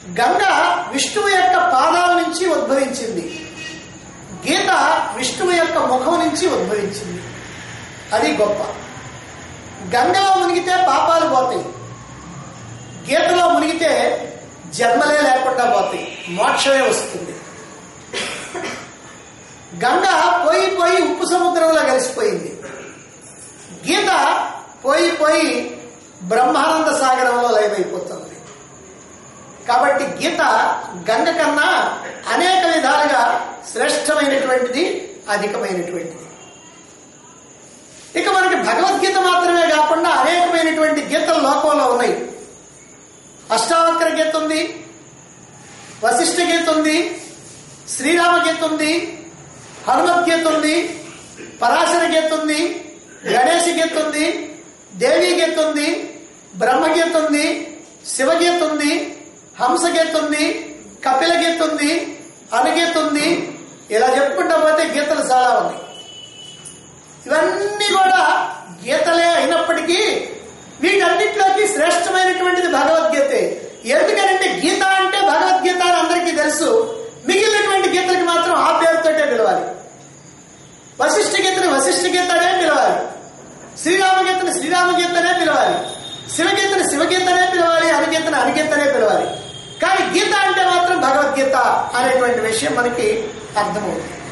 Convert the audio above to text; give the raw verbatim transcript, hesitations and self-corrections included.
గంగ విష్ణువు యొక్క పాదాల నుంచి ఉద్భవించింది, గీత విష్ణువు యొక్క ముఖం నుంచి ఉద్భవించింది. అది గొప్ప. గంగలో మునిగితే పాపాలు పోతాయి, గీతలో మునిగితే జన్మలే లేకుండా పోతాయి, మోక్షమే వస్తుంది. గంగ పోయి పోయి ఉప్పు సముద్రంలో కలిసిపోయింది, గీత పోయి పోయి బ్రహ్మానంద సాగరంలో లయమైపోతుంది. కాబట్టి గీత గంగ కన్నా అనేక విధాలుగా శ్రేష్టమైనటువంటిది, అధికమైనటువంటిది. ఇక మనకి భగవద్గీత మాత్రమే కాకుండా అనేకమైనటువంటి గీతలు లోకంలో ఉన్నాయి. అష్టావక్ర గీత ఉంది, వశిష్ఠ గీత ఉంది, శ్రీరామ గీత ఉంది, హనుమద్గీత ఉంది, పరాశర గీత ఉంది, గణేష గీత ఉంది, దేవీ గీత ఉంది, బ్రహ్మగీత ఉంది, శివగీత ఉంది, హంసగీత ఉంది, కపిల గీత ఉంది, అనుగీత ఉంది. ఇలా చెప్పుకుంటా పోతే గీతలు చాలా ఉన్నాయి. ఇవన్నీ కూడా గీతలే అయినప్పటికీ వీటన్నిటిలోకి శ్రేష్టమైనటువంటిది భగవద్గీతే. ఎందుకనంటే గీత అంటే భగవద్గీత అని అందరికీ తెలుసు, మిగిలినటువంటి గీతలకి మాత్రం ఆ పేరుతోటే పిలవాలి. వశిష్ఠ గీతని వశిష్ఠ గీతనే పిలవాలి, శ్రీరామ గీతని శ్రీరామ గీతనే పిలవాలి, శివగీతని శివగీతనే పిలవాలి, అనుగీతని అనుగీతనే పిలవాలి. కానీ గీత అంటే మాత్రం భగవద్గీత అనేటువంటి విషయం మనకి అర్థమవుతుంది.